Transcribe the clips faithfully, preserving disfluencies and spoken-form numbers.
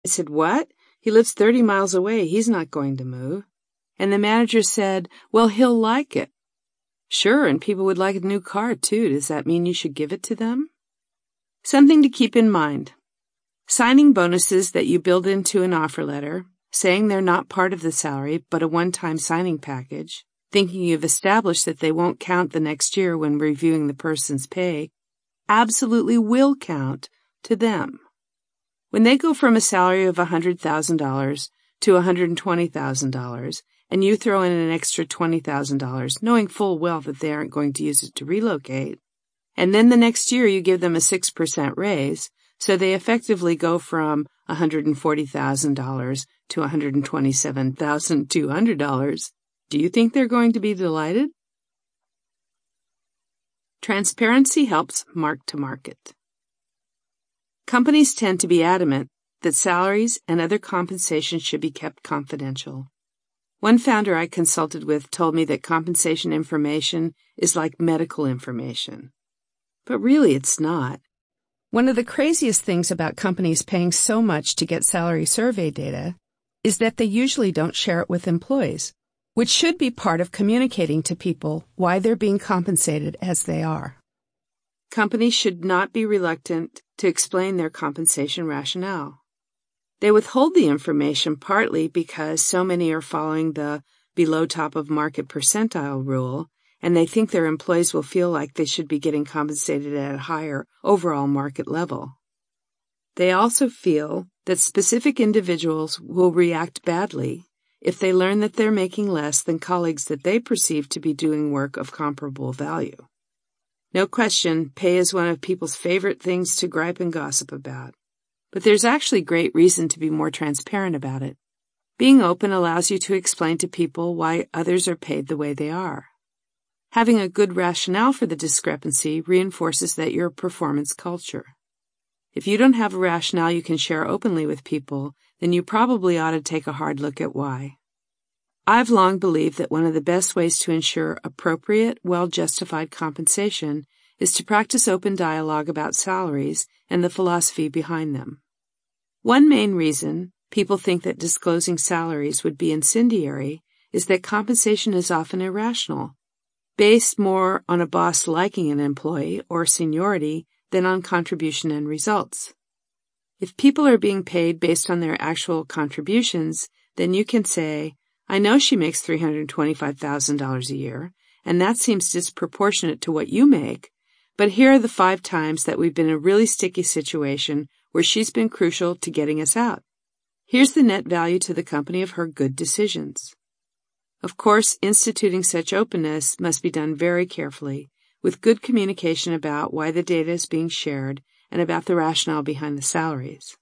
I said, "What? He lives thirty miles away. He's not going to move." And the manager said, "Well, he'll like it." "Sure, and people would like a new car, too. Does that mean you should give it to them?" Something to keep in mind. Signing bonuses that you build into an offer letter, saying they're not part of the salary but a one-time signing package, thinking you've established that they won't count the next year when reviewing the person's pay, absolutely will count to them. When they go from a salary of one hundred thousand dollars to one hundred twenty thousand dollars, and you throw in an extra twenty thousand dollars, knowing full well that they aren't going to use it to relocate, and then the next year you give them a six percent raise, so they effectively go from one hundred forty thousand dollars to one hundred twenty-seven thousand two hundred dollars, do you think they're going to be delighted? Transparency helps mark to market. Companies tend to be adamant that salaries and other compensation should be kept confidential. One founder I consulted with told me that compensation information is like medical information. But really it's not. One of the craziest things about companies paying so much to get salary survey data is that they usually don't share it with employees, which should be part of communicating to people why they're being compensated as they are. Companies should not be reluctant to explain their compensation rationale. They withhold the information partly because so many are following the below top of market percentile rule, and they think their employees will feel like they should be getting compensated at a higher overall market level. They also feel that specific individuals will react badly if they learn that they're making less than colleagues that they perceive to be doing work of comparable value. No question, pay is one of people's favorite things to gripe and gossip about. But there's actually great reason to be more transparent about it. Being open allows you to explain to people why others are paid the way they are. Having a good rationale for the discrepancy reinforces that you're a performance culture. If you don't have a rationale you can share openly with people, then you probably ought to take a hard look at why. I've long believed that one of the best ways to ensure appropriate, well-justified compensation is to practice open dialogue about salaries and the philosophy behind them. One main reason people think that disclosing salaries would be incendiary is that compensation is often irrational, based more on a boss liking an employee or seniority than on contribution and results. If people are being paid based on their actual contributions, then you can say, "I know she makes three hundred twenty-five thousand dollars a year, and that seems disproportionate to what you make, but here are the five times that we've been in a really sticky situation where she's been crucial to getting us out. Here's the net value to the company of her good decisions." Of course, instituting such openness must be done very carefully, with good communication about why the data is being shared and about the rationale behind the salaries.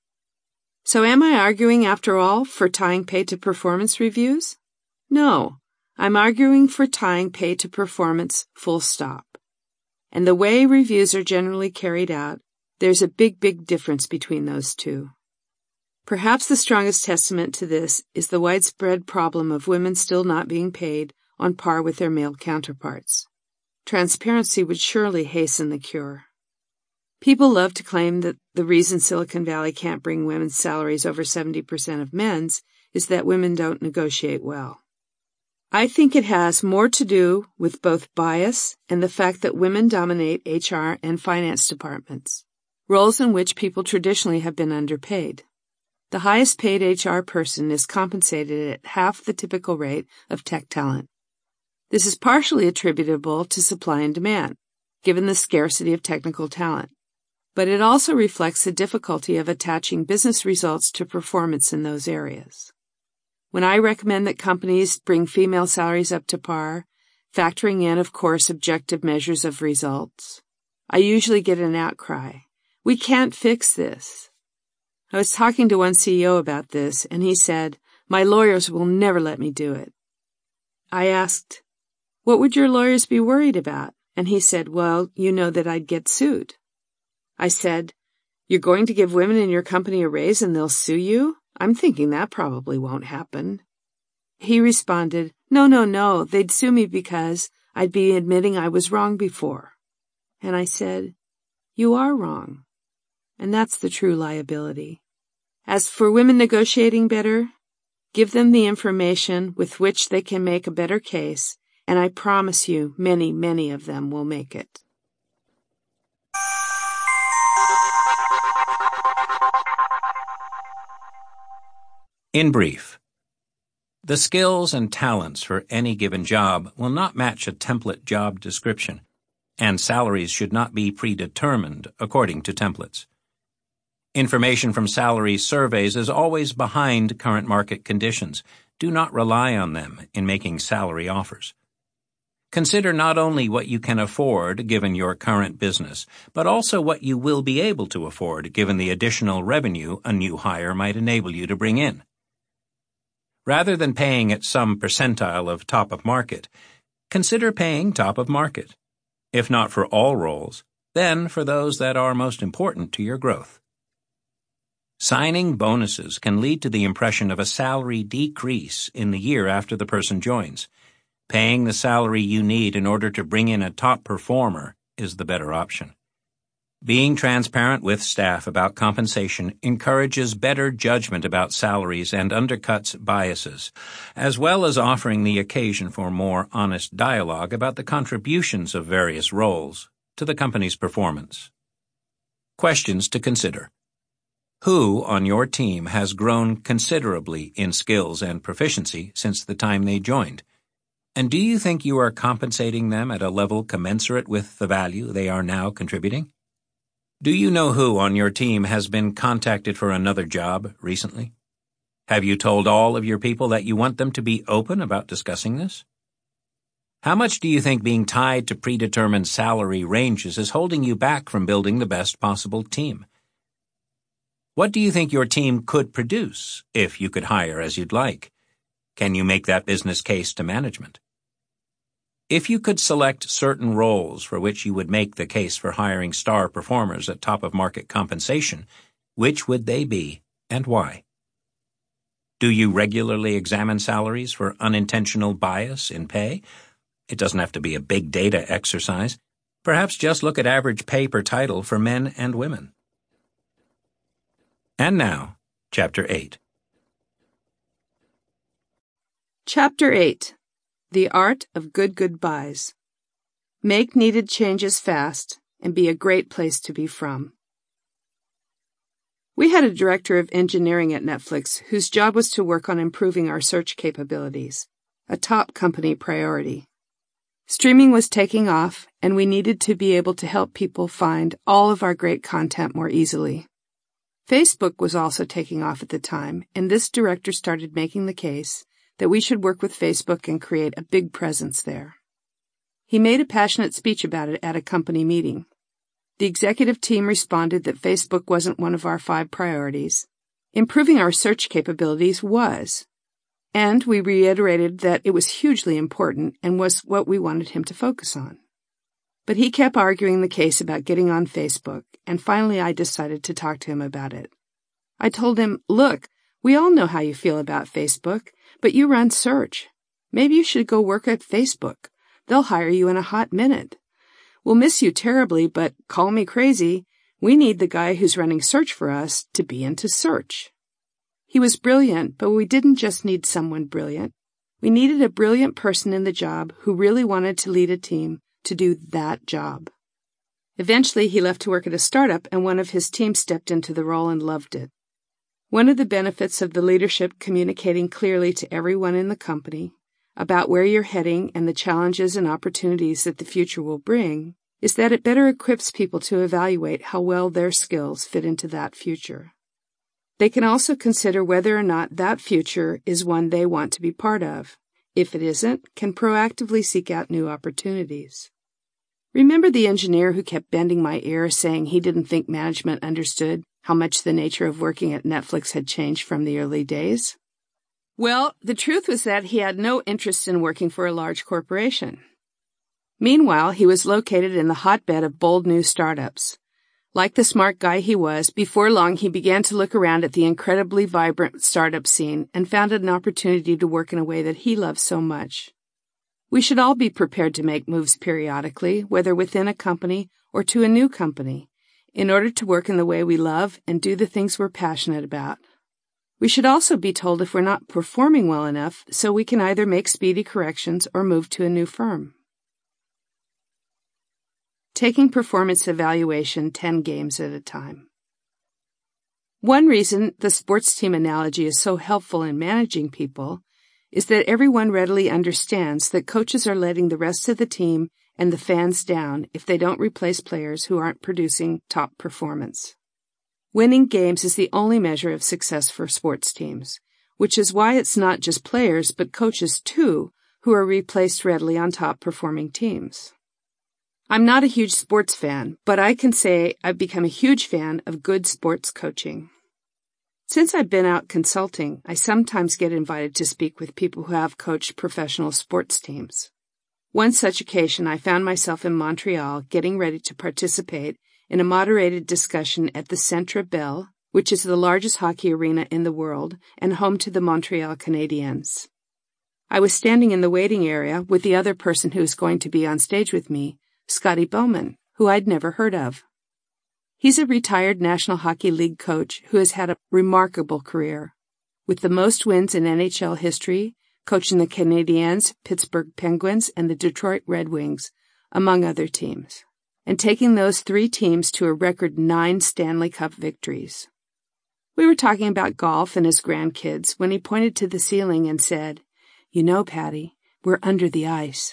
So am I arguing, after all, for tying pay to performance reviews? No, I'm arguing for tying pay to performance full stop. And the way reviews are generally carried out, there's a big, big difference between those two. Perhaps the strongest testament to this is the widespread problem of women still not being paid on par with their male counterparts. Transparency would surely hasten the cure. People love to claim that the reason Silicon Valley can't bring women's salaries over seventy percent of men's is that women don't negotiate well. I think it has more to do with both bias and the fact that women dominate H R and finance departments, roles in which people traditionally have been underpaid. The highest paid H R person is compensated at half the typical rate of tech talent. This is partially attributable to supply and demand, given the scarcity of technical talent. But it also reflects the difficulty of attaching business results to performance in those areas. When I recommend that companies bring female salaries up to par, factoring in, of course, objective measures of results, I usually get an outcry. "We can't fix this." I was talking to one C E O about this, and he said, "My lawyers will never let me do it." I asked, "What would your lawyers be worried about?" And he said, "Well, you know that I'd get sued." I said, "You're going to give women in your company a raise and they'll sue you? I'm thinking that probably won't happen." He responded, "No, no, no, they'd sue me because I'd be admitting I was wrong before." And I said, "You are wrong. And that's the true liability. As for women negotiating better, give them the information with which they can make a better case, and I promise you many, many of them will make it. In brief, the skills and talents for any given job will not match a template job description, and salaries should not be predetermined according to templates. Information from salary surveys is always behind current market conditions. Do not rely on them in making salary offers. Consider not only what you can afford given your current business, but also what you will be able to afford given the additional revenue a new hire might enable you to bring in. Rather than paying at some percentile of top of market, consider paying top of market. If not for all roles, then for those that are most important to your growth. Signing bonuses can lead to the impression of a salary decrease in the year after the person joins. Paying the salary you need in order to bring in a top performer is the better option. Being transparent with staff about compensation encourages better judgment about salaries and undercuts biases, as well as offering the occasion for more honest dialogue about the contributions of various roles to the company's performance. Questions to consider. Who on your team has grown considerably in skills and proficiency since the time they joined? And do you think you are compensating them at a level commensurate with the value they are now contributing? Do you know who on your team has been contacted for another job recently? Have you told all of your people that you want them to be open about discussing this? How much do you think being tied to predetermined salary ranges is holding you back from building the best possible team? What do you think your team could produce if you could hire as you'd like? Can you make that business case to management? If you could select certain roles for which you would make the case for hiring star performers at top of market compensation, which would they be and why? Do you regularly examine salaries for unintentional bias in pay? It doesn't have to be a big data exercise. Perhaps just look at average pay per title for men and women. And now, Chapter eight. Chapter eight. The Art of Good Goodbyes. Make needed changes fast and be a great place to be from. We had a director of engineering at Netflix whose job was to work on improving our search capabilities, a top company priority. Streaming was taking off, and we needed to be able to help people find all of our great content more easily. Facebook was also taking off at the time, and this director started making the case that we should work with Facebook and create a big presence there. He made a passionate speech about it at a company meeting. The executive team responded that Facebook wasn't one of our five priorities. Improving our search capabilities was. And we reiterated that it was hugely important and was what we wanted him to focus on. But he kept arguing the case about getting on Facebook, and finally I decided to talk to him about it. I told him, look, we all know how you feel about Facebook, but you run search. Maybe you should go work at Facebook. They'll hire you in a hot minute. We'll miss you terribly, but call me crazy. We need the guy who's running search for us to be into search. He was brilliant, but we didn't just need someone brilliant. We needed a brilliant person in the job who really wanted to lead a team to do that job. Eventually, he left to work at a startup, and one of his team stepped into the role and loved it. One of the benefits of the leadership communicating clearly to everyone in the company about where you're heading and the challenges and opportunities that the future will bring is that it better equips people to evaluate how well their skills fit into that future. They can also consider whether or not that future is one they want to be part of. If it isn't, can proactively seek out new opportunities. Remember the engineer who kept bending my ear saying he didn't think management understood how much the nature of working at Netflix had changed from the early days? Well, the truth was that he had no interest in working for a large corporation. Meanwhile, he was located in the hotbed of bold new startups. Like the smart guy he was, before long he began to look around at the incredibly vibrant startup scene and found an opportunity to work in a way that he loved so much. We should all be prepared to make moves periodically, whether within a company or to a new company, in order to work in the way we love and do the things we're passionate about. We should also be told if we're not performing well enough so we can either make speedy corrections or move to a new firm. Taking performance evaluation ten games at a time. One reason the sports team analogy is so helpful in managing people is that everyone readily understands that coaches are letting the rest of the team and the fans down if they don't replace players who aren't producing top performance. Winning games is the only measure of success for sports teams, which is why it's not just players but coaches too who are replaced readily on top-performing teams. I'm not a huge sports fan, but I can say I've become a huge fan of good sports coaching. Since I've been out consulting, I sometimes get invited to speak with people who have coached professional sports teams. One such occasion, I found myself in Montreal getting ready to participate in a moderated discussion at the Centre Bell, which is the largest hockey arena in the world and home to the Montreal Canadiens. I was standing in the waiting area with the other person who was going to be on stage with me, Scotty Bowman, who I'd never heard of. He's a retired National Hockey League coach who has had a remarkable career, with the most wins in N H L history, coaching the Canadiens, Pittsburgh Penguins, and the Detroit Red Wings, among other teams, and taking those three teams to a record nine Stanley Cup victories. We were talking about golf and his grandkids when he pointed to the ceiling and said, "You know, Patty, we're under the ice."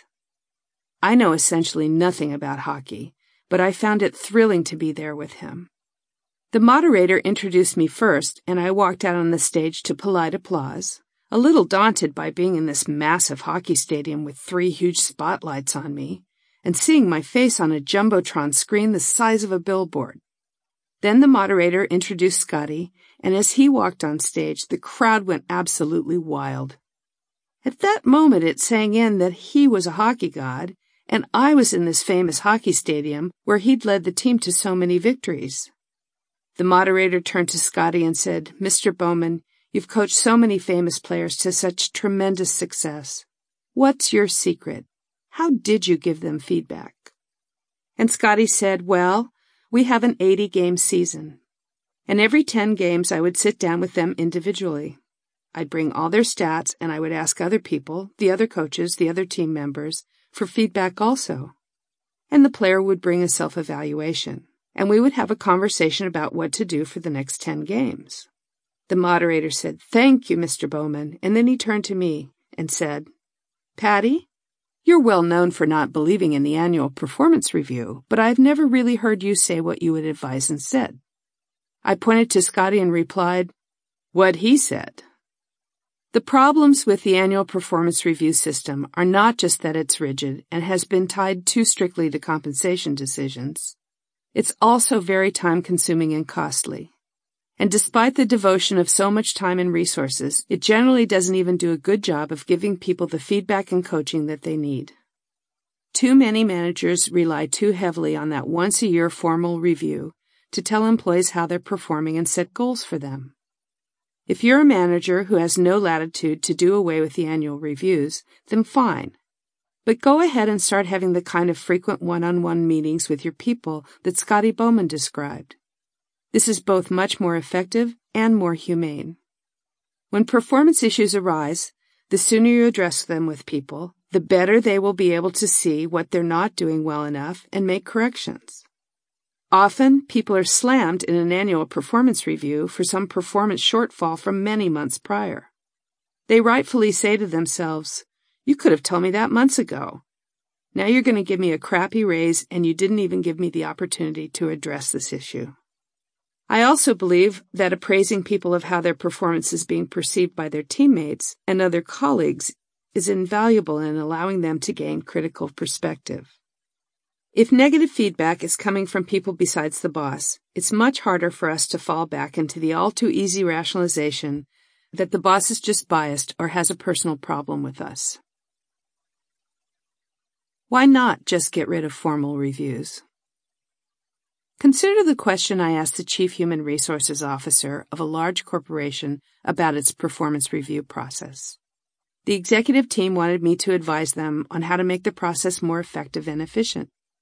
I know essentially nothing about hockey, but I found it thrilling to be there with him. The moderator introduced me first, and I walked out on the stage to polite applause, a little daunted by being in this massive hockey stadium with three huge spotlights on me, and seeing my face on a jumbotron screen the size of a billboard. Then the moderator introduced Scotty, and as he walked on stage, the crowd went absolutely wild. At that moment it sang in that he was a hockey god, and I was in this famous hockey stadium where he'd led the team to so many victories. The moderator turned to Scotty and said, "Mister Bowman, you've coached so many famous players to such tremendous success. What's your secret? How did you give them feedback?" And Scotty said, "Well, we have an eighty-game season, and every ten games I would sit down with them individually. I'd bring all their stats, and I would ask other people, the other coaches, the other team members, for feedback also. And the player would bring a self-evaluation, and we would have a conversation about what to do for the next ten games. The moderator said, "Thank you, Mister Bowman," and then he turned to me and said, "Patty, you're well known for not believing in the annual performance review, but I've never really heard you say what you would advise instead." I pointed to Scotty and replied, "What he said." The problems with the annual performance review system are not just that it's rigid and has been tied too strictly to compensation decisions. It's also very time-consuming and costly. And despite the devotion of so much time and resources, it generally doesn't even do a good job of giving people the feedback and coaching that they need. Too many managers rely too heavily on that once-a-year formal review to tell employees how they're performing and set goals for them. If you're a manager who has no latitude to do away with the annual reviews, then fine. But go ahead and start having the kind of frequent one-on-one meetings with your people that Scotty Bowman described. This is both much more effective and more humane. When performance issues arise, the sooner you address them with people, the better they will be able to see what they're not doing well enough and make corrections. Often, people are slammed in an annual performance review for some performance shortfall from many months prior. They rightfully say to themselves, "You could have told me that months ago. Now you're going to give me a crappy raise and you didn't even give me the opportunity to address this issue." I also believe that appraising people of how their performance is being perceived by their teammates and other colleagues is invaluable in allowing them to gain critical perspective. If negative feedback is coming from people besides the boss, it's much harder for us to fall back into the all-too-easy rationalization that the boss is just biased or has a personal problem with us. Why not just get rid of formal reviews? Consider the question I asked the Chief Human Resources Officer of a large corporation about its performance review process. The executive team wanted me to advise them on how to make the process more effective and efficient.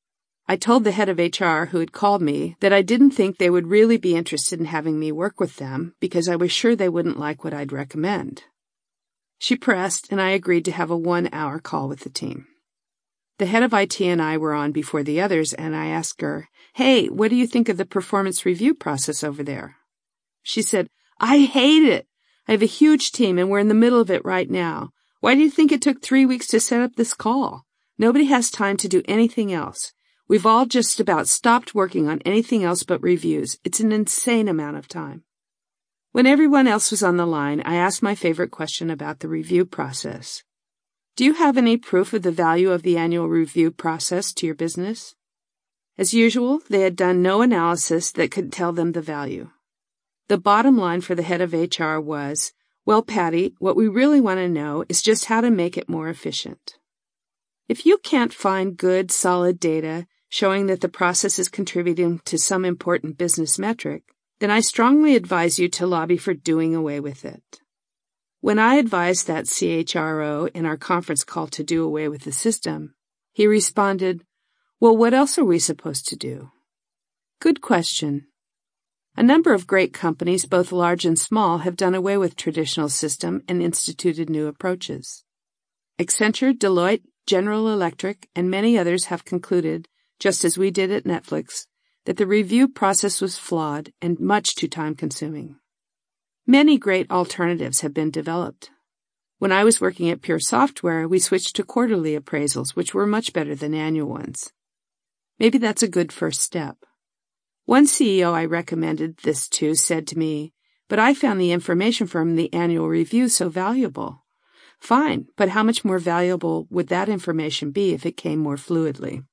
I told the head of H R who had called me that I didn't think they would really be interested in having me work with them because I was sure they wouldn't like what I'd recommend. She pressed, and I agreed to have a one-hour call with the team. The head of I T and I were on before the others, and I asked her, "Hey, what do you think of the performance review process over there?" She said, "I hate it. I have a huge team, and we're in the middle of it right now. Why do you think it took three weeks to set up this call? Nobody has time to do anything else. We've all just about stopped working on anything else but reviews. It's an insane amount of time." When everyone else was on the line, I asked my favorite question about the review process. Do you have any proof of the value of the annual review process to your business? As usual, they had done no analysis that could tell them the value. The bottom line for the head of H R was, "Well, Patty, what we really want to know is just how to make it more efficient." If you can't find good, solid data showing that the process is contributing to some important business metric, then I strongly advise you to lobby for doing away with it. When I advised that C H R O in our conference call to do away with the system, he responded, "Well, what else are we supposed to do?" Good question. A number of great companies, both large and small, have done away with traditional system and instituted new approaches. Accenture, Deloitte, General Electric, and many others have concluded, just as we did at Netflix, that the review process was flawed and much too time-consuming. Many great alternatives have been developed. When I was working at Pure Software, we switched to quarterly appraisals, which were much better than annual ones. Maybe that's a good first step. One C E O I recommended this to said to me, "But I found the information from the annual review so valuable." Fine, but how much more valuable would that information be if it came more fluidly?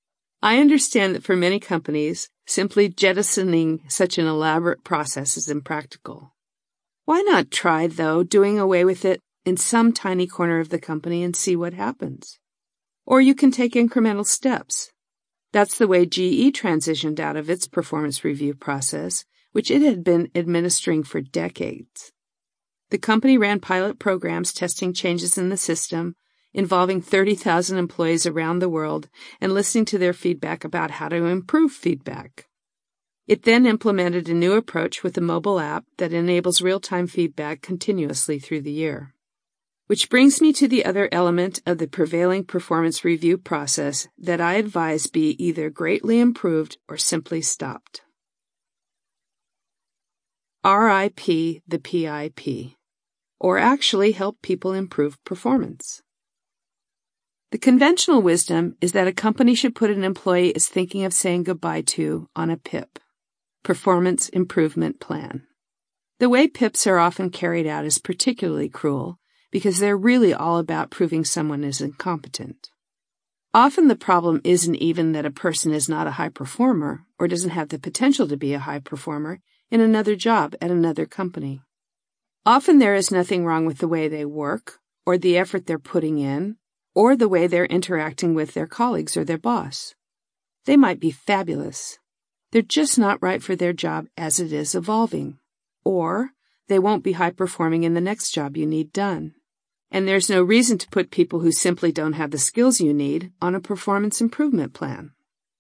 I understand that for many companies, simply jettisoning such an elaborate process is impractical. Why not try, though, doing away with it in some tiny corner of the company and see what happens? Or you can take incremental steps. That's the way G E transitioned out of its performance review process, which it had been administering for decades. The company ran pilot programs testing changes in the system, involving thirty thousand employees around the world and listening to their feedback about how to improve feedback. It then implemented a new approach with a mobile app that enables real-time feedback continuously through the year. Which brings me to the other element of the prevailing performance review process that I advise be either greatly improved or simply stopped. R I P the P I P, or actually help people improve performance. The conventional wisdom is that a company should put an employee is thinking of saying goodbye to on a P I P, Performance Improvement Plan. The way P I Ps are often carried out is particularly cruel because they're really all about proving someone is incompetent. Often the problem isn't even that a person is not a high performer or doesn't have the potential to be a high performer in another job at another company. Often there is nothing wrong with the way they work or the effort they're putting in or the way they're interacting with their colleagues or their boss. They might be fabulous. They're just not right for their job as it is evolving. Or they won't be high-performing in the next job you need done. And there's no reason to put people who simply don't have the skills you need on a performance improvement plan.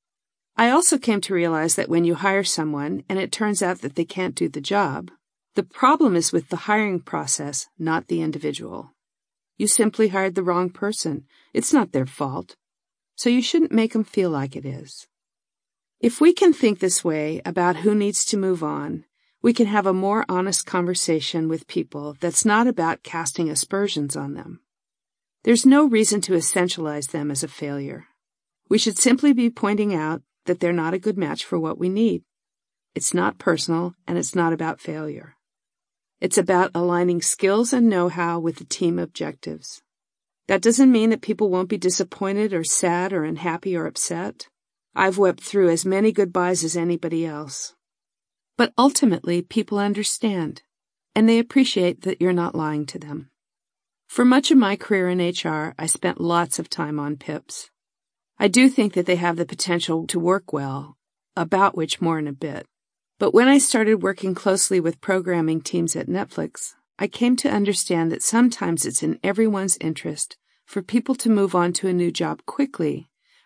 I also came to realize that when you hire someone and it turns out that they can't do the job, the problem is with the hiring process, not the individual. You simply hired the wrong person. It's not their fault. So you shouldn't make them feel like it is. If we can think this way about who needs to move on, we can have a more honest conversation with people that's not about casting aspersions on them. There's no reason to essentialize them as a failure. We should simply be pointing out that they're not a good match for what we need. It's not personal, and it's not about failure. It's about aligning skills and know-how with the team objectives. That doesn't mean that people won't be disappointed or sad or unhappy or upset. I've wept through as many goodbyes as anybody else. But ultimately, people understand, and they appreciate that you're not lying to them. For much of my career in H R, I spent lots of time on P I Ps. I do think that they have the potential to work well, about which more in a bit. But when I started working closely with programming teams at Netflix, I came to understand that sometimes it's in everyone's interest for people to move on to a new job quickly,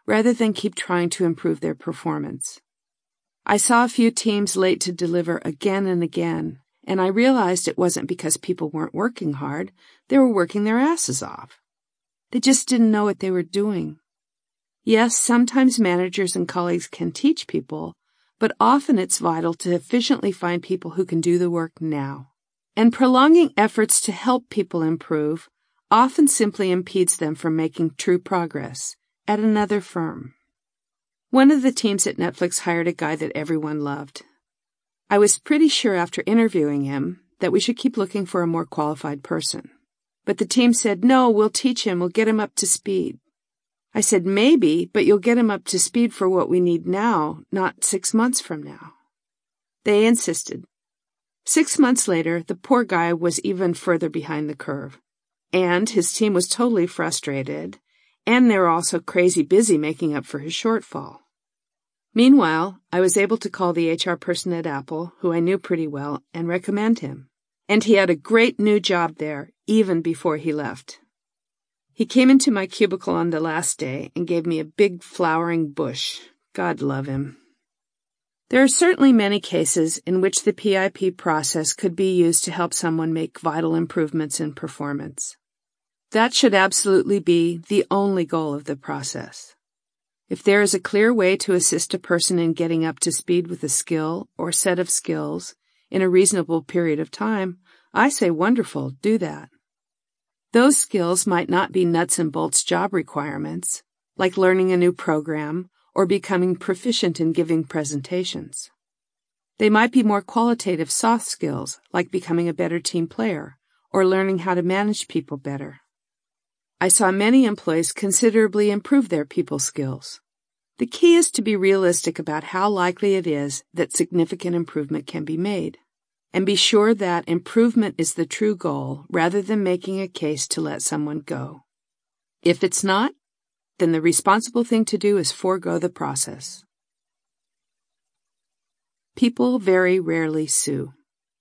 rather than keep trying to improve their performance. I saw a few teams late to deliver again and again, and I realized it wasn't because people weren't working hard, they were working their asses off. They just didn't know what they were doing. Yes, sometimes managers and colleagues can teach people, but often it's vital to efficiently find people who can do the work now. And prolonging efforts to help people improve often simply impedes them from making true progress at another firm. One of the teams at Netflix hired a guy that everyone loved. I was pretty sure after interviewing him that we should keep looking for a more qualified person. But the team said, no, we'll teach him, we'll get him up to speed. I said, maybe, but you'll get him up to speed for what we need now, not six months from now. They insisted. Six months later, the poor guy was even further behind the curve. And his team was totally frustrated, and they were also crazy busy making up for his shortfall. Meanwhile, I was able to call the H R person at Apple, who I knew pretty well, and recommend him. And he had a great new job there, even before he left. He came into my cubicle on the last day and gave me a big flowering bush. God love him. There are certainly many cases in which the P I P process could be used to help someone make vital improvements in performance. That should absolutely be the only goal of the process. If there is a clear way to assist a person in getting up to speed with a skill or set of skills in a reasonable period of time, I say wonderful, do that. Those skills might not be nuts and bolts job requirements, like learning a new program or becoming proficient in giving presentations. They might be more qualitative soft skills, like becoming a better team player or learning how to manage people better. I saw many employees considerably improve their people skills. The key is to be realistic about how likely it is that significant improvement can be made, and be sure that improvement is the true goal rather than making a case to let someone go. If it's not, then the responsible thing to do is forego the process. People very rarely sue.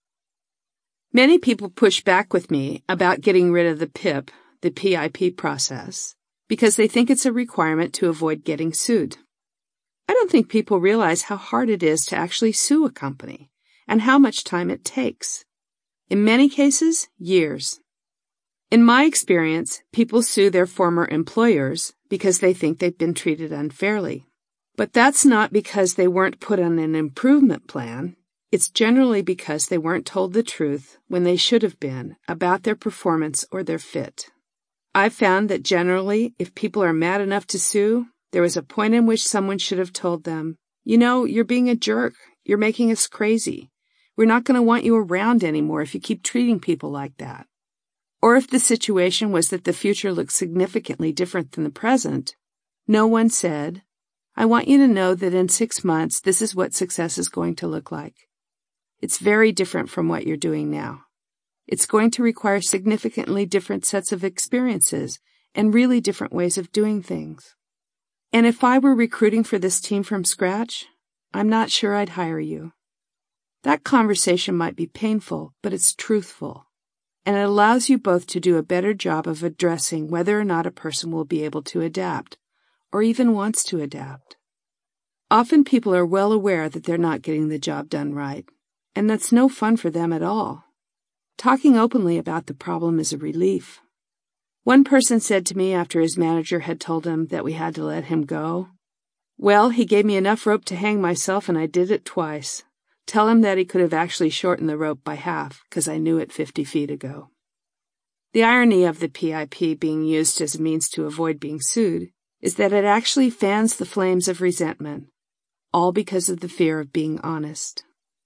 Many people push back with me about getting rid of the P I P, the P I P process, because they think it's a requirement to avoid getting sued. I don't think people realize how hard it is to actually sue a company and how much time it takes. In many cases, years. In my experience, people sue their former employers because they think they've been treated unfairly. But that's not because they weren't put on an improvement plan. It's generally because they weren't told the truth when they should have been about their performance or their fit. I've found that generally, if people are mad enough to sue, there was a point in which someone should have told them, you know, you're being a jerk. You're making us crazy. We're not going to want you around anymore if you keep treating people like that. Or if the situation was that the future looked significantly different than the present, no one said, I want you to know that in six months, this is what success is going to look like. It's very different from what you're doing now. It's going to require significantly different sets of experiences and really different ways of doing things. And if I were recruiting for this team from scratch, I'm not sure I'd hire you. That conversation might be painful, but it's truthful, and it allows you both to do a better job of addressing whether or not a person will be able to adapt, or even wants to adapt. Often people are well aware that they're not getting the job done right, and that's no fun for them at all. Talking openly about the problem is a relief. One person said to me after his manager had told him that we had to let him go, well, he gave me enough rope to hang myself and I did it twice. Tell him that he could have actually shortened the rope by half, because I knew it fifty feet ago. The irony of the P I P being used as a means to avoid being sued is that it actually fans the flames of resentment, all because of the fear of being honest.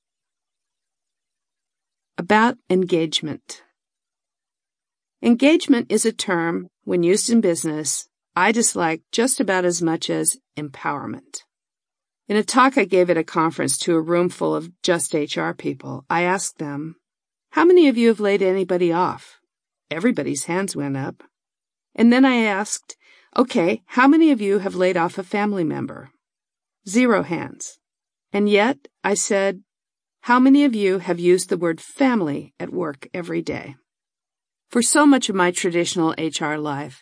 About engagement. Engagement is a term, when used in business, I dislike just about as much as empowerment. In a talk I gave at a conference to a room full of just H R people, I asked them, how many of you have laid anybody off? Everybody's hands went up. And then I asked, okay, how many of you have laid off a family member? Zero hands. And yet, I said, how many of you have used the word family at work every day? For so much of my traditional H R life,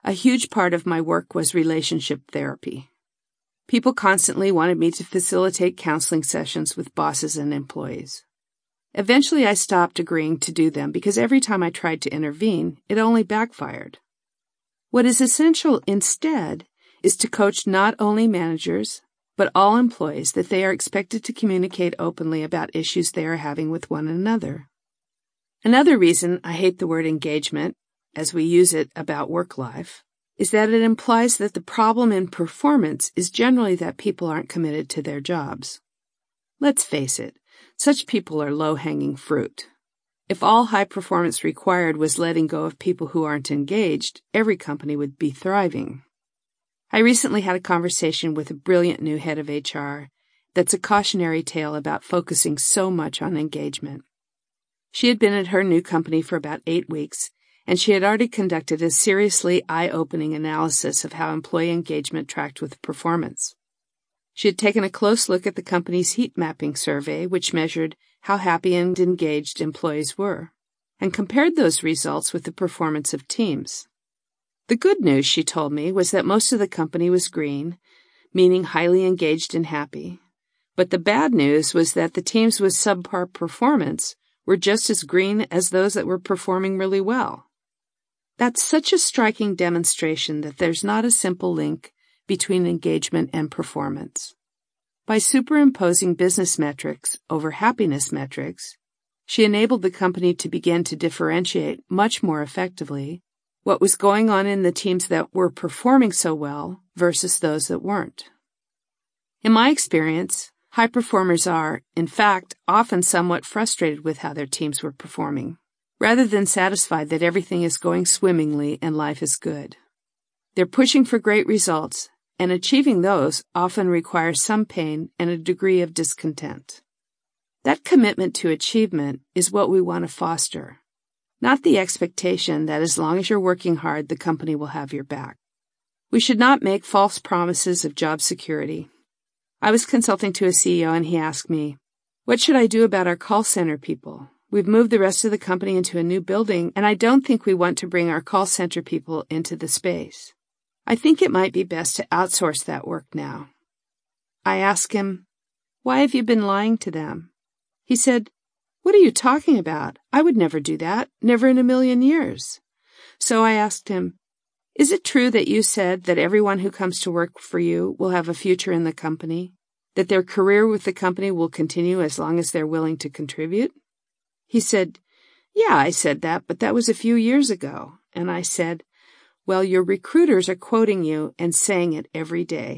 A huge part of my work was relationship therapy. People constantly wanted me to facilitate counseling sessions with bosses and employees. Eventually, I stopped agreeing to do them because every time I tried to intervene, it only backfired. What is essential instead is to coach not only managers, but all employees that they are expected to communicate openly about issues they are having with one another. Another reason I hate the word engagement, as we use it about work life, is that it implies that the problem in performance is generally that people aren't committed to their jobs. Let's face it, such people are low-hanging fruit. If all high performance required was letting go of people who aren't engaged, every company would be thriving. I recently had a conversation with a brilliant new head of H R that's a cautionary tale about focusing so much on engagement. She had been at her new company for about eight weeks, and she had already conducted a seriously eye-opening analysis of how employee engagement tracked with performance. She had taken a close look at the company's heat mapping survey, which measured how happy and engaged employees were, and compared those results with the performance of teams. The good news, she told me, was that most of the company was green, meaning highly engaged and happy. But the bad news was that the teams with subpar performance were just as green as those that were performing really well. That's such a striking demonstration that there's not a simple link between engagement and performance. By superimposing business metrics over happiness metrics, she enabled the company to begin to differentiate much more effectively what was going on in the teams that were performing so well versus those that weren't. In my experience, high performers are, in fact, often somewhat frustrated with how their teams were performing, rather than satisfied that everything is going swimmingly and life is good. They're pushing for great results, and achieving those often requires some pain and a degree of discontent. That commitment to achievement is what we want to foster, not the expectation that as long as you're working hard, the company will have your back. We should not make false promises of job security. I was consulting to a C E O and he asked me, "What should I do about our call center people? We've moved the rest of the company into a new building, and I don't think we want to bring our call center people into the space. I think it might be best to outsource that work now." I asked him, "Why have you been lying to them?" He said, "What are you talking about? I would never do that, never in a million years." So I asked him, "Is it true that you said that everyone who comes to work for you will have a future in the company, that their career with the company will continue as long as they're willing to contribute?" He said, "Yeah, I said that, but that was a few years ago." And I said, "Well, your recruiters are quoting you and saying it every day."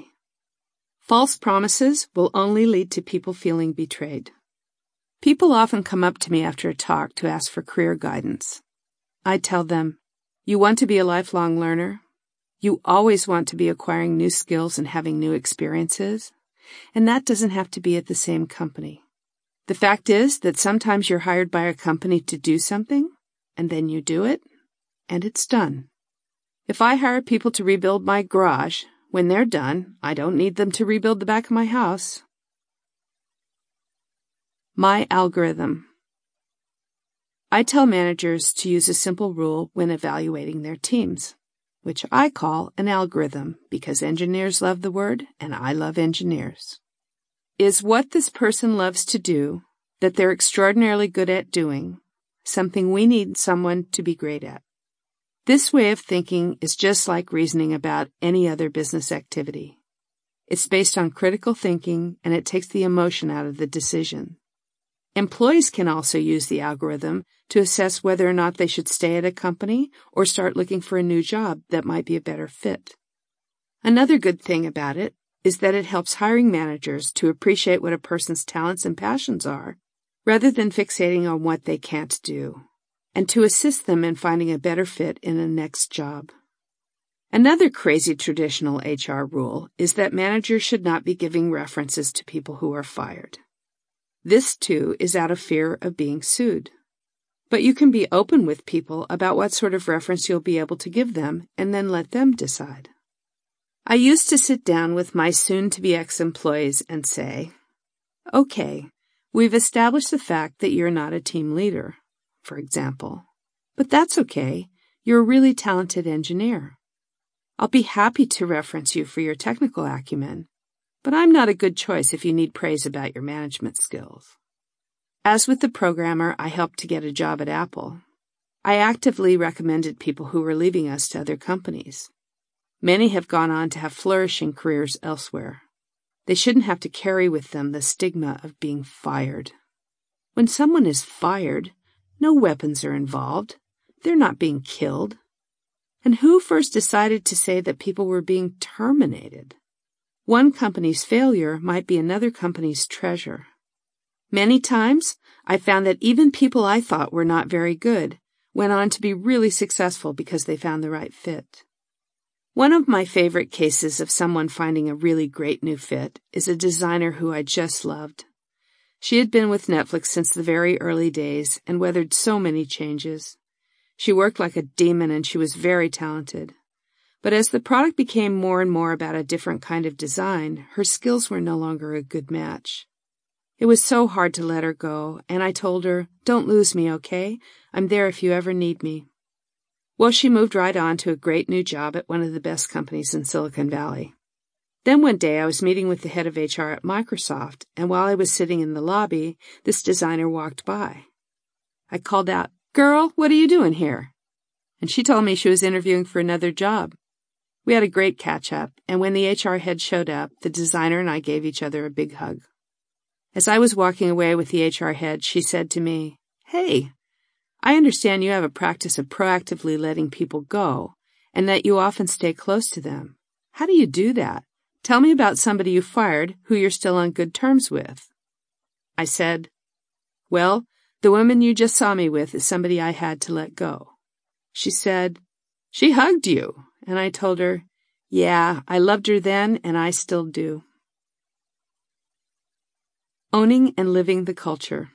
False promises will only lead to people feeling betrayed. People often come up to me after a talk to ask for career guidance. I tell them, you want to be a lifelong learner? You always want to be acquiring new skills and having new experiences, and that doesn't have to be at the same company. The fact is that sometimes you're hired by a company to do something, and then you do it, and it's done. If I hire people to rebuild my garage, when they're done, I don't need them to rebuild the back of my house. My algorithm. I tell managers to use a simple rule when evaluating their teams, which I call an algorithm because engineers love the word and I love engineers. Is what this person loves to do, that they're extraordinarily good at doing, something we need someone to be great at? This way of thinking is just like reasoning about any other business activity. It's based on critical thinking and it takes the emotion out of the decision. Employees can also use the algorithm to assess whether or not they should stay at a company or start looking for a new job that might be a better fit. Another good thing about it is that it helps hiring managers to appreciate what a person's talents and passions are, rather than fixating on what they can't do, and to assist them in finding a better fit in a next job. Another crazy traditional H R rule is that managers should not be giving references to people who are fired. This, too, is out of fear of being sued. But you can be open with people about what sort of reference you'll be able to give them and then let them decide. I used to sit down with my soon-to-be ex-employees and say, "Okay, we've established the fact that you're not a team leader, for example. But that's okay. You're a really talented engineer. I'll be happy to reference you for your technical acumen, but I'm not a good choice if you need praise about your management skills. As with the programmer I helped to get a job at Apple, I actively recommended people who were leaving us to other companies. Many have gone on to have flourishing careers elsewhere. They shouldn't have to carry with them the stigma of being fired. When someone is fired, no weapons are involved. They're not being killed. And who first decided to say that people were being terminated? One company's failure might be another company's treasure. Many times, I found that even people I thought were not very good went on to be really successful because they found the right fit. One of my favorite cases of someone finding a really great new fit is a designer who I just loved. She had been with Netflix since the very early days and weathered so many changes. She worked like a demon and she was very talented. But as the product became more and more about a different kind of design, her skills were no longer a good match. It was so hard to let her go, and I told her, "Don't lose me, okay? I'm there if you ever need me." Well, she moved right on to a great new job at one of the best companies in Silicon Valley. Then one day I was meeting with the head of H R at Microsoft, and while I was sitting in the lobby, this designer walked by. I called out, "Girl, what are you doing here?" And she told me she was interviewing for another job. We had a great catch-up, and when the H R head showed up, the designer and I gave each other a big hug. As I was walking away with the H R head, she said to me, "Hey, I understand you have a practice of proactively letting people go, and that you often stay close to them. How do you do that? Tell me about somebody you fired who you're still on good terms with." I said, "Well, the woman you just saw me with is somebody I had to let go." She said, "She hugged you." And I told her, "Yeah, I loved her then, and I still do." Owning and living the culture.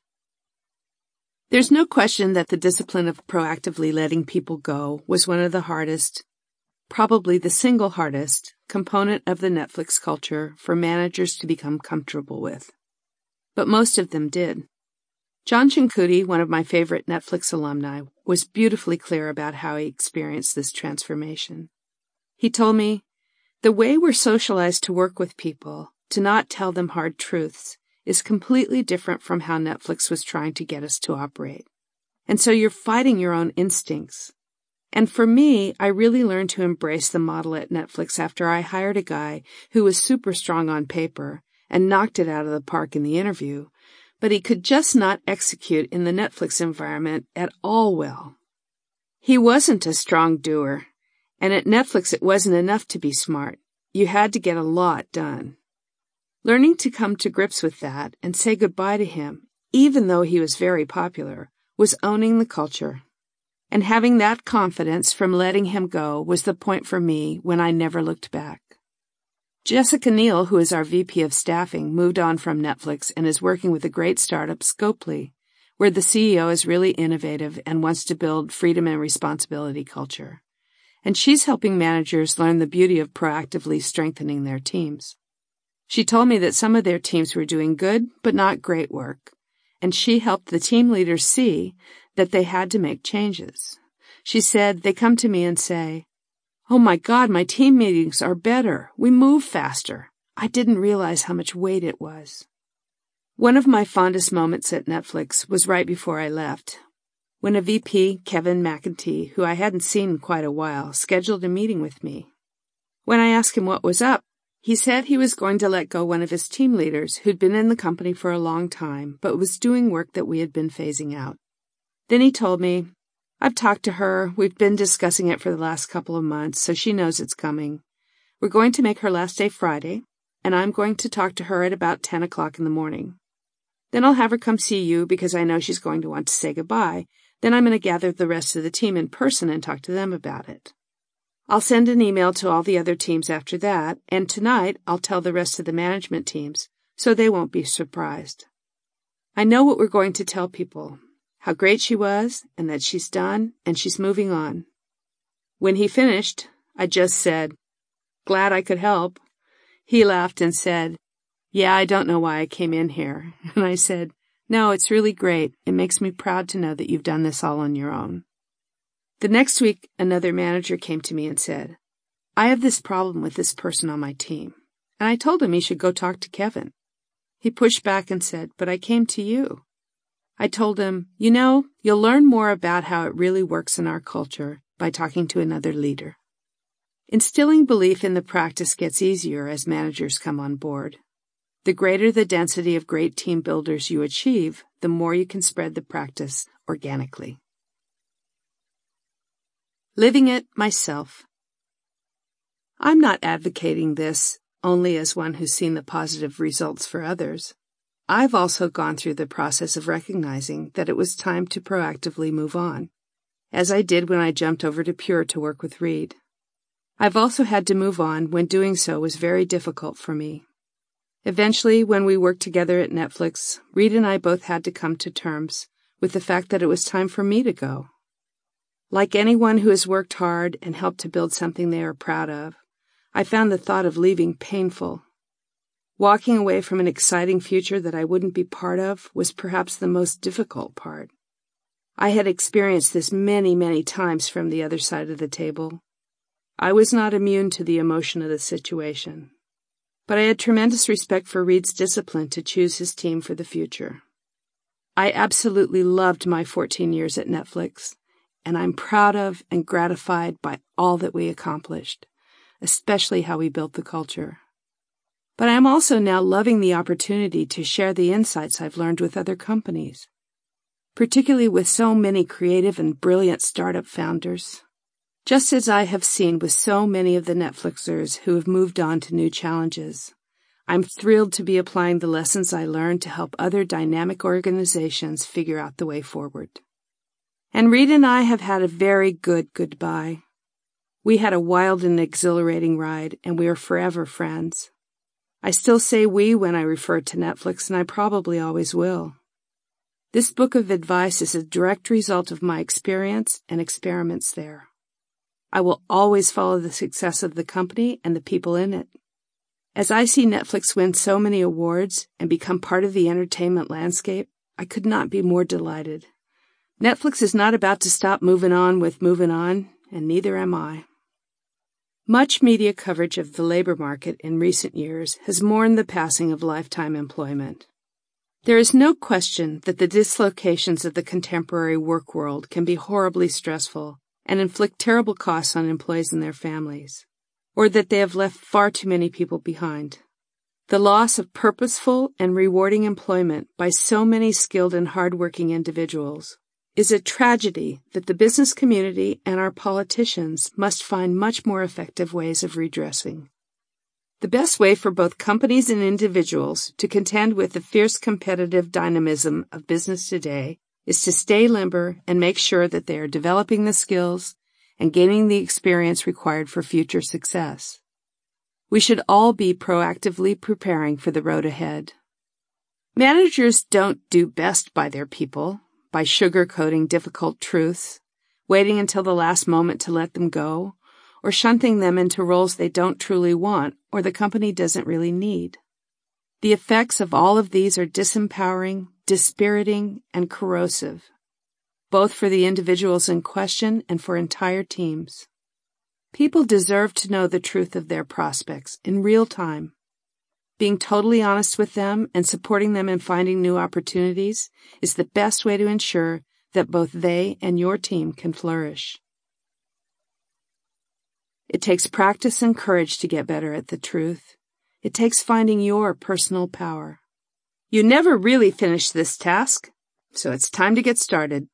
There's no question that the discipline of proactively letting people go was one of the hardest, probably the single hardest, component of the Netflix culture for managers to become comfortable with. But most of them did. John Cinquetti, one of my favorite Netflix alumni, was beautifully clear about how he experienced this transformation. He told me, "The way we're socialized to work with people, to not tell them hard truths, is completely different from how Netflix was trying to get us to operate. And so you're fighting your own instincts." And for me, I really learned to embrace the model at Netflix after I hired a guy who was super strong on paper and knocked it out of the park in the interview, but he could just not execute in the Netflix environment at all well. He wasn't a strong doer, and at Netflix it wasn't enough to be smart. You had to get a lot done. Learning to come to grips with that and say goodbye to him, even though he was very popular, was owning the culture. And having that confidence from letting him go was the point for me when I never looked back. Jessica Neal, who is our V P of Staffing, moved on from Netflix and is working with a great startup, Scopely, where the C E O is really innovative and wants to build freedom and responsibility culture. And she's helping managers learn the beauty of proactively strengthening their teams. She told me that some of their teams were doing good but not great work, and she helped the team leaders see that they had to make changes. She said, "They come to me and say, 'Oh my God, my team meetings are better. We move faster. I didn't realize how much weight it was.'" One of my fondest moments at Netflix was right before I left, when a V P, Kevin McEntee, who I hadn't seen in quite a while, scheduled a meeting with me. When I asked him what was up, he said he was going to let go one of his team leaders who'd been in the company for a long time but was doing work that we had been phasing out. Then he told me, "I've talked to her, we've been discussing it for the last couple of months, so she knows it's coming. We're going to make her last day Friday, and I'm going to talk to her at about ten o'clock in the morning. Then I'll have her come see you because I know she's going to want to say goodbye. Then I'm going to gather the rest of the team in person and talk to them about it. I'll send an email to all the other teams after that, and tonight I'll tell the rest of the management teams, so they won't be surprised. I know what we're going to tell people, how great she was, and that she's done, and she's moving on." When he finished, I just said, "Glad I could help." He laughed and said, "Yeah, I don't know why I came in here." And I said, "No, it's really great. It makes me proud to know that you've done this all on your own." The next week, another manager came to me and said, I have this problem with this person on my team, and I told him he should go talk to Kevin. He pushed back and said, but I came to you. I told him, you know, you'll learn more about how it really works in our culture by talking to another leader. Instilling belief in the practice gets easier as managers come on board. The greater the density of great team builders you achieve, the more you can spread the practice organically. Living it myself. I'm not advocating this only as one who's seen the positive results for others. I've also gone through the process of recognizing that it was time to proactively move on, as I did when I jumped over to Pure to work with Reed. I've also had to move on when doing so was very difficult for me. Eventually, when we worked together at Netflix, Reed and I both had to come to terms with the fact that it was time for me to go. Like anyone who has worked hard and helped to build something they are proud of, I found the thought of leaving painful. Walking away from an exciting future that I wouldn't be part of was perhaps the most difficult part. I had experienced this many, many times from the other side of the table. I was not immune to the emotion of the situation, but I had tremendous respect for Reed's discipline to choose his team for the future. I absolutely loved my fourteen years at Netflix, and I'm proud of and gratified by all that we accomplished, especially how we built the culture. But I am also now loving the opportunity to share the insights I've learned with other companies, particularly with so many creative and brilliant startup founders. Just as I have seen with so many of the Netflixers who have moved on to new challenges, I'm thrilled to be applying the lessons I learned to help other dynamic organizations figure out the way forward. And Reed and I have had a very good goodbye. We had a wild and exhilarating ride, and we are forever friends. I still say we when I refer to Netflix, and I probably always will. This book of advice is a direct result of my experience and experiments there. I will always follow the success of the company and the people in it. As I see Netflix win so many awards and become part of the entertainment landscape, I could not be more delighted. Netflix is not about to stop moving on with moving on, and neither am I. Much media coverage of the labor market in recent years has mourned the passing of lifetime employment. There is no question that the dislocations of the contemporary work world can be horribly stressful and inflict terrible costs on employees and their families, or that they have left far too many people behind. The loss of purposeful and rewarding employment by so many skilled and hardworking individuals is a tragedy that the business community and our politicians must find much more effective ways of redressing. The best way for both companies and individuals to contend with the fierce competitive dynamism of business today is to stay limber and make sure that they are developing the skills and gaining the experience required for future success. We should all be proactively preparing for the road ahead. Managers don't do best by their people, by sugarcoating difficult truths, waiting until the last moment to let them go, or shunting them into roles they don't truly want or the company doesn't really need. The effects of all of these are disempowering, dispiriting, and corrosive, both for the individuals in question and for entire teams. People deserve to know the truth of their prospects in real time. Being totally honest with them and supporting them in finding new opportunities is the best way to ensure that both they and your team can flourish. It takes practice and courage to get better at the truth. It takes finding your personal power. You never really finish this task, so it's time to get started.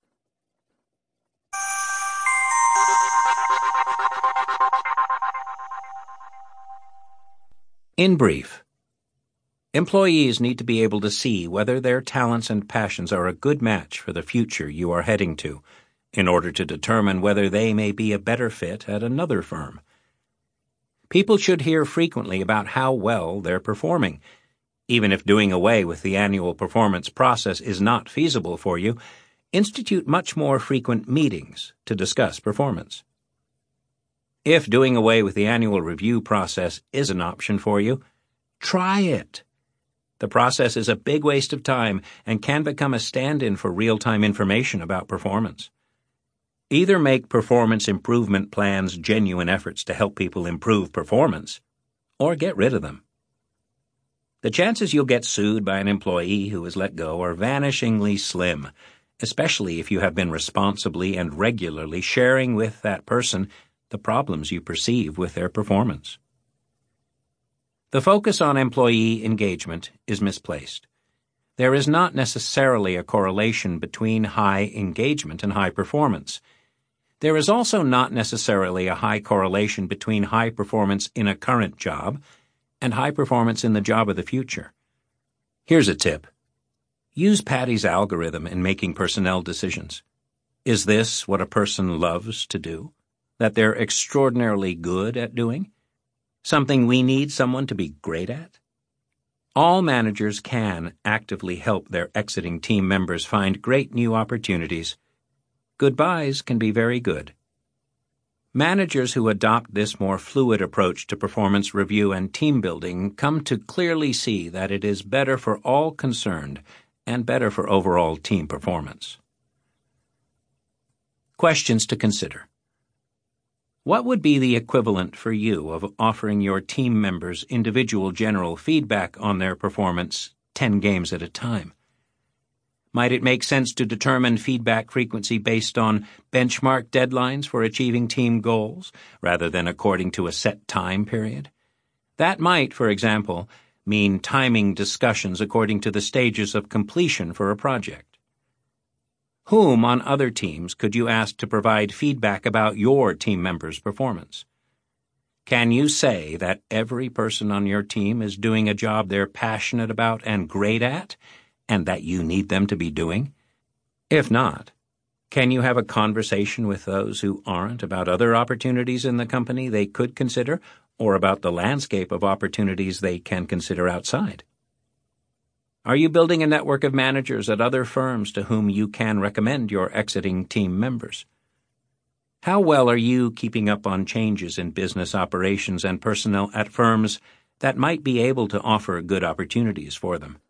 In brief, employees need to be able to see whether their talents and passions are a good match for the future you are heading to, in order to determine whether they may be a better fit at another firm. People should hear frequently about how well they're performing. Even if doing away with the annual performance process is not feasible for you, institute much more frequent meetings to discuss performance. If doing away with the annual review process is an option for you, try it. The process is a big waste of time and can become a stand-in for real-time information about performance. Either make performance improvement plans genuine efforts to help people improve performance, or get rid of them. The chances you'll get sued by an employee who is let go are vanishingly slim, especially if you have been responsibly and regularly sharing with that person the problems you perceive with their performance. The focus on employee engagement is misplaced. There is not necessarily a correlation between high engagement and high performance. There is also not necessarily a high correlation between high performance in a current job and high performance in the job of the future. Here's a tip. Use Patty's algorithm in making personnel decisions. Is this what a person loves to do? That they're extraordinarily good at doing? Something we need someone to be great at? All managers can actively help their exiting team members find great new opportunities. Goodbyes can be very good. Managers who adopt this more fluid approach to performance review and team building come to clearly see that it is better for all concerned and better for overall team performance. Questions to consider. What would be the equivalent for you of offering your team members individual general feedback on their performance ten games at a time? Might it make sense to determine feedback frequency based on benchmark deadlines for achieving team goals, rather than according to a set time period? That might, for example, mean timing discussions according to the stages of completion for a project. Whom on other teams could you ask to provide feedback about your team members' performance? Can you say that every person on your team is doing a job they're passionate about and great at, and that you need them to be doing? If not, can you have a conversation with those who aren't about other opportunities in the company they could consider, or about the landscape of opportunities they can consider outside? Are you building a network of managers at other firms to whom you can recommend your exiting team members? How well are you keeping up on changes in business operations and personnel at firms that might be able to offer good opportunities for them?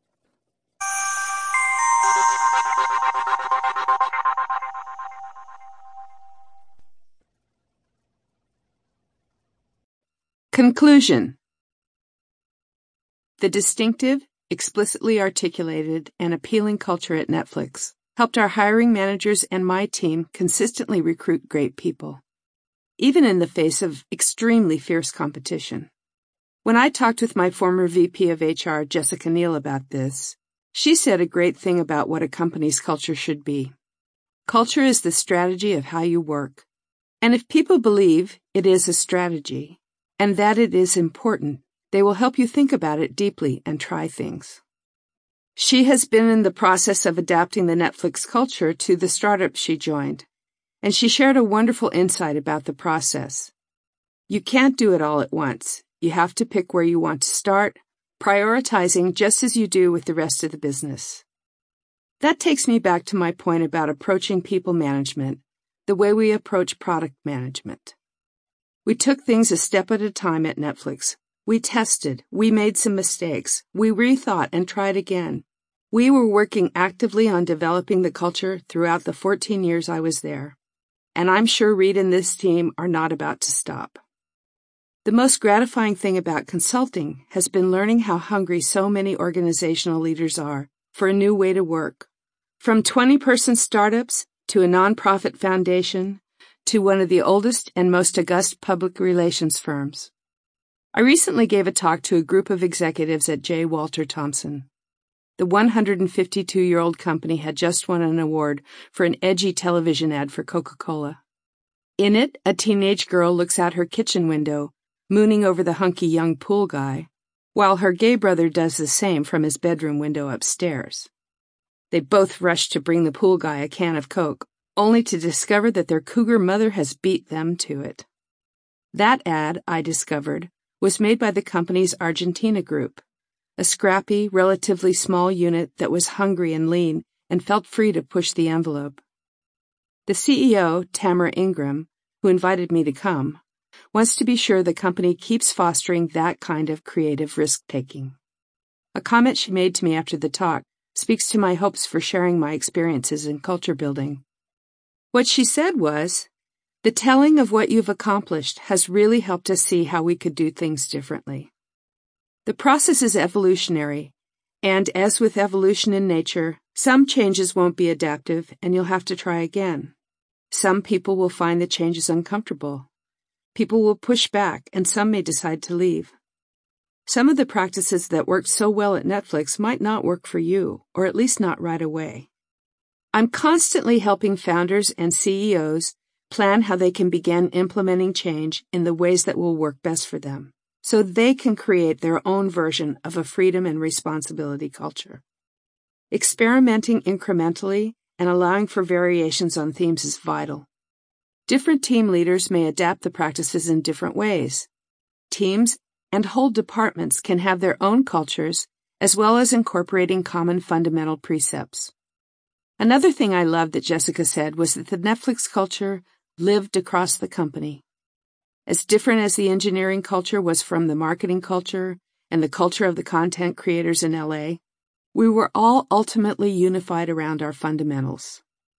Conclusion. The distinctive, explicitly articulated, and appealing culture at Netflix helped our hiring managers and my team consistently recruit great people, even in the face of extremely fierce competition. When I talked with my former V P of H R, Jessica Neal, about this, she said a great thing about what a company's culture should be. Culture is the strategy of how you work. And if people believe it is a strategy, and that it is important, they will help you think about it deeply and try things. She has been in the process of adapting the Netflix culture to the startup she joined, and she shared a wonderful insight about the process. You can't do it all at once. You have to pick where you want to start, prioritizing just as you do with the rest of the business. That takes me back to my point about approaching people management the way we approach product management. We took things a step at a time at Netflix. We tested, we made some mistakes, we rethought and tried again. We were working actively on developing the culture throughout the fourteen years I was there. And I'm sure Reed and this team are not about to stop. The most gratifying thing about consulting has been learning how hungry so many organizational leaders are for a new way to work. From twenty-person startups to a nonprofit foundation, to one of the oldest and most august public relations firms. I recently gave a talk to a group of executives at J. Walter Thompson. The one hundred fifty-two-year-old company had just won an award for an edgy television ad for Coca-Cola. In it, a teenage girl looks out her kitchen window, mooning over the hunky young pool guy, while her gay brother does the same from his bedroom window upstairs. They both rush to bring the pool guy a can of Coke, only to discover that their cougar mother has beat them to it. That ad, I discovered, was made by the company's Argentina group, a scrappy, relatively small unit that was hungry and lean and felt free to push the envelope. The C E O, Tamara Ingram, who invited me to come, wants to be sure the company keeps fostering that kind of creative risk-taking. A comment she made to me after the talk speaks to my hopes for sharing my experiences in culture building. What she said was, "The telling of what you've accomplished has really helped us see how we could do things differently." The process is evolutionary, and as with evolution in nature, some changes won't be adaptive and you'll have to try again. Some people will find the changes uncomfortable. People will push back, and some may decide to leave. Some of the practices that worked so well at Netflix might not work for you, or at least not right away. I'm constantly helping founders and C E Os plan how they can begin implementing change in the ways that will work best for them, so they can create their own version of a freedom and responsibility culture. Experimenting incrementally and allowing for variations on themes is vital. Different team leaders may adapt the practices in different ways. Teams and whole departments can have their own cultures, as well as incorporating common fundamental precepts. Another thing I loved that Jessica said was that the Netflix culture lived across the company. As different as the engineering culture was from the marketing culture and the culture of the content creators in L A, we were all ultimately unified around our fundamentals.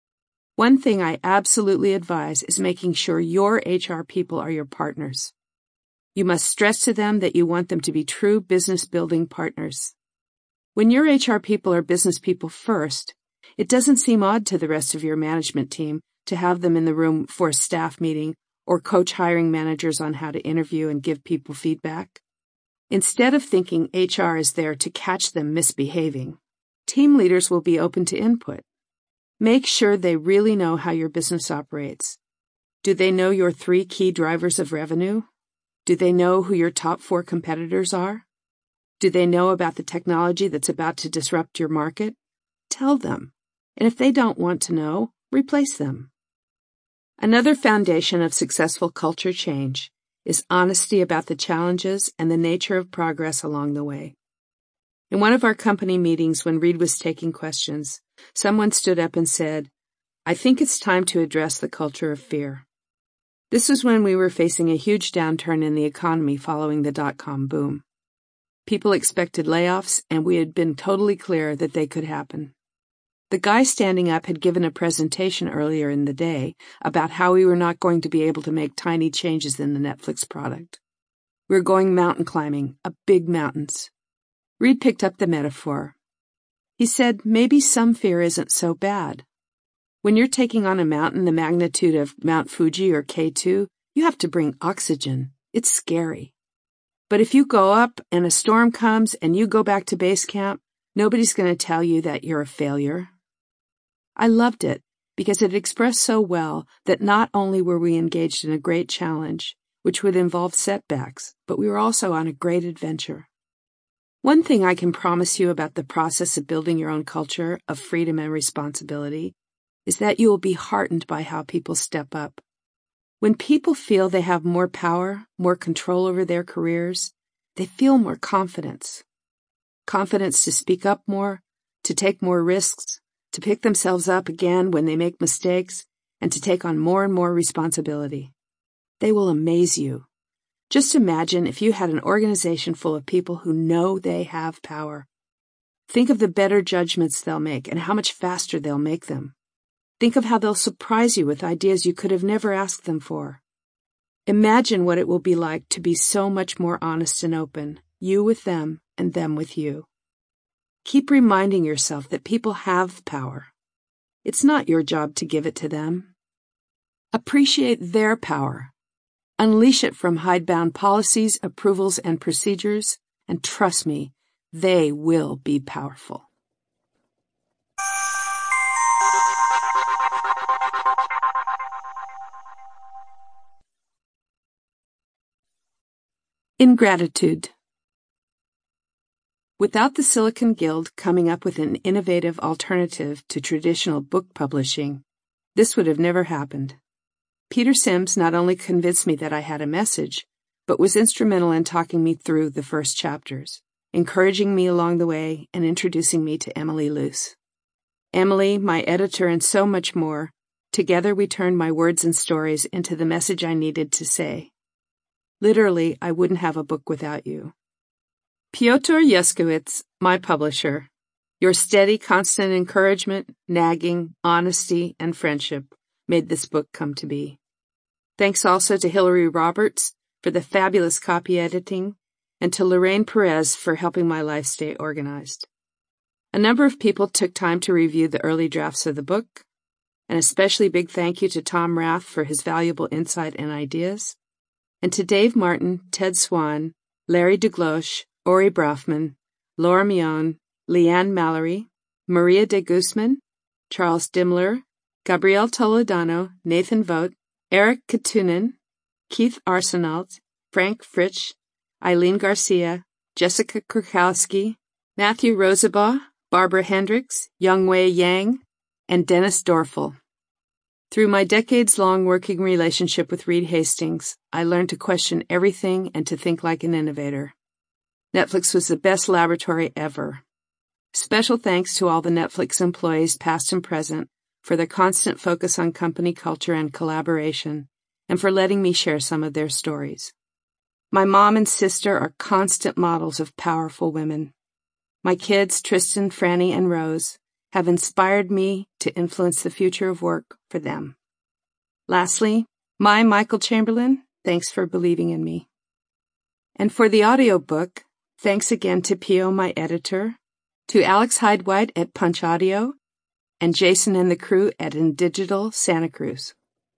One thing I absolutely advise is making sure your H R people are your partners. You must stress to them that you want them to be true business-building partners. When your H R people are business people first, it doesn't seem odd to the rest of your management team to have them in the room for a staff meeting or coach hiring managers on how to interview and give people feedback. Instead of thinking H R is there to catch them misbehaving, team leaders will be open to input. Make sure they really know how your business operates. Do they know your three key drivers of revenue? Do they know who your top four competitors are? Do they know about the technology that's about to disrupt your market? Tell them. And if they don't want to know, replace them. Another foundation of successful culture change is honesty about the challenges and the nature of progress along the way. In one of our company meetings when Reed was taking questions, someone stood up and said, "I think it's time to address the culture of fear." This was when we were facing a huge downturn in the economy following the dot-com boom. People expected layoffs, and we had been totally clear that they could happen. The guy standing up had given a presentation earlier in the day about how we were not going to be able to make tiny changes in the Netflix product. We were going mountain climbing, up big mountains. Reed picked up the metaphor. He said, maybe some fear isn't so bad. When you're taking on a mountain the magnitude of Mount Fuji or K two, you have to bring oxygen. It's scary. But if you go up and a storm comes and you go back to base camp, nobody's going to tell you that you're a failure. I loved it because it expressed so well that not only were we engaged in a great challenge, which would involve setbacks, but we were also on a great adventure. One thing I can promise you about the process of building your own culture of freedom and responsibility is that you will be heartened by how people step up. When people feel they have more power, more control over their careers, they feel more confidence. Confidence to speak up more, to take more risks, to pick themselves up again when they make mistakes, and to take on more and more responsibility. They will amaze you. Just imagine if you had an organization full of people who know they have power. Think of the better judgments they'll make and how much faster they'll make them. Think of how they'll surprise you with ideas you could have never asked them for. Imagine what it will be like to be so much more honest and open, you with them and them with you. Keep reminding yourself that people have power. It's not your job to give it to them. Appreciate their power. Unleash it from hidebound policies, approvals, and procedures, and trust me, they will be powerful. Ingratitude. Without the Silicon Guild coming up with an innovative alternative to traditional book publishing, this would have never happened. Peter Sims not only convinced me that I had a message, but was instrumental in talking me through the first chapters, encouraging me along the way and introducing me to Emily Luce. Emily, my editor, and so much more, together we turned my words and stories into the message I needed to say. Literally, I wouldn't have a book without you. Piotr Yeskowitz, my publisher, your steady, constant encouragement, nagging, honesty, and friendship made this book come to be. Thanks also to Hillary Roberts for the fabulous copy editing, and to Lorraine Perez for helping my life stay organized. A number of people took time to review the early drafts of the book. An especially big thank you to Tom Rath for his valuable insight and ideas, and to Dave Martin, Ted Swan, Larry DeGloche, Ori Brafman, Laura Mion, Leanne Mallory, Maria de Guzman, Charles Dimmler, Gabrielle Toledano, Nathan Vogt, Eric Katunen, Keith Arsenault, Frank Fritsch, Eileen Garcia, Jessica Kurkowski, Matthew Rosabaugh, Barbara Hendricks, Youngwei Yang, and Dennis Dorfel. Through my decades-long working relationship with Reed Hastings, I learned to question everything and to think like an innovator. Netflix was the best laboratory ever. Special thanks to all the Netflix employees, past and present, for their constant focus on company culture and collaboration, and for letting me share some of their stories. My mom and sister are constant models of powerful women. My kids, Tristan, Franny, and Rose, have inspired me to influence the future of work for them. Lastly, my Michael Chamberlain, thanks for believing in me. And for the audiobook, thanks again to Pio, my editor, to Alex Hyde-White at Punch Audio, and Jason and the crew at InDigital Santa Cruz.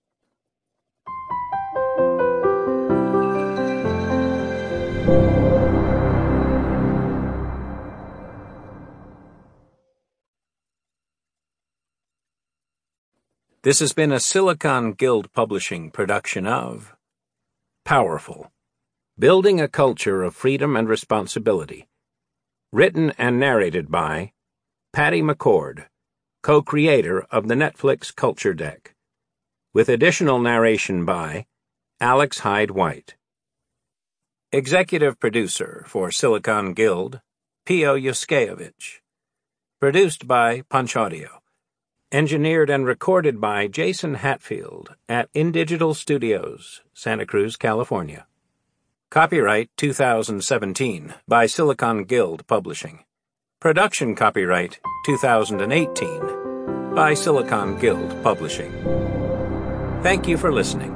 This has been a Silicon Guild Publishing production of Powerful, Building a Culture of Freedom and Responsibility. Written and narrated by Patty McCord, co-creator of the Netflix Culture Deck, with additional narration by Alex Hyde-White. Executive producer for Silicon Guild, Pio Yuskevich. Produced by Punch Audio. Engineered and recorded by Jason Hatfield at InDigital Studios, Santa Cruz, California. Copyright two thousand seventeen by Silicon Guild Publishing. Production copyright two thousand eighteen by Silicon Guild Publishing. Thank you for listening.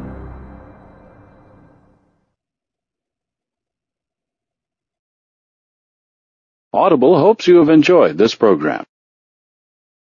Audible hopes you have enjoyed this program.